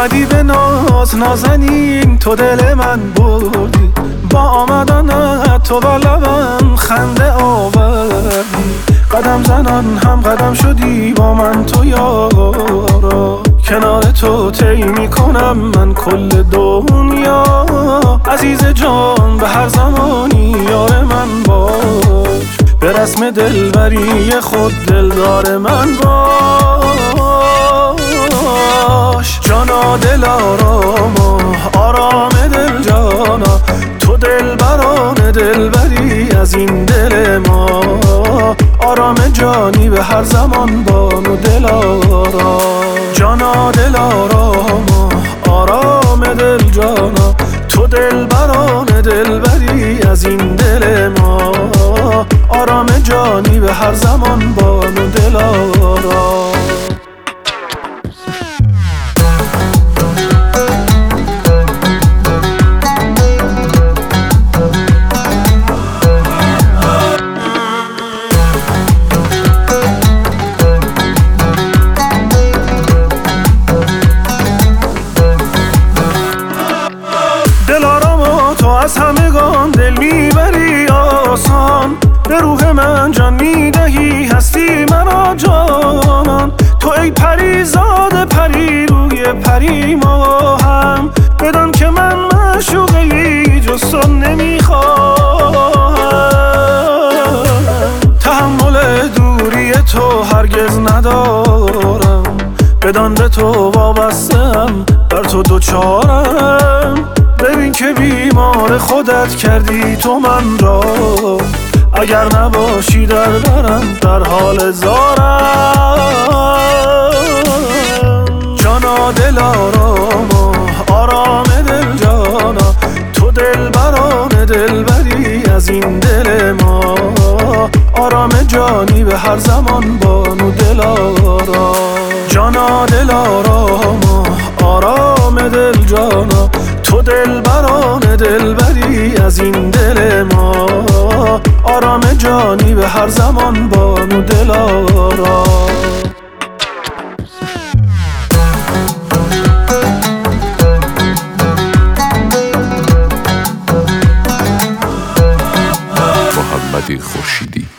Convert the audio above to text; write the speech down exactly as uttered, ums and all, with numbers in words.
اومدی به ناز نازنین، تو دل من بردی، با آمدن تو با لبم خنده آوردی. قدم زنان هم قدم شدی با من تو یارا، کنار تو طی میکنم من کل دنیا. عزیز جان به هر زمانی یار من باش، به رسم دلبری خود دلدار من باش. جانا دل آراما آرام دل جانا، تو دل بران دلبری از این دل ما. آرام جانی به هر زمان بانو دل آرام، جانا دل آراما آرام دل جانا، تو دل بران دلبری از این دل ما. آرام جانی به هر زمان بانو دل آرام. تو از همگان دل میبری آسان، به روح من جان میدهی هستی مرا جانان. تو ای پری زاده پری روی پری ما هم، بدان که من معشوقی جز تو نمیخواهم. تحمل دوری تو هرگز ندارم، بدان به تو وابسته‌ام بر تو دوچارم. ببین که بیمار خودت کردی تو من را، اگر نباشی در برم در حال زارم. جانا دل آراما آرام دل جانا، تو دل بران دلبری از این دل ما. آرام جانی به هر زمان بانو دل آرام، جانا دل آراما آرام دل جانا، تو دل بران دلبری از این دل ما. آرام جانی به هر زمان بانو دل آرام. محمد خورشیدی.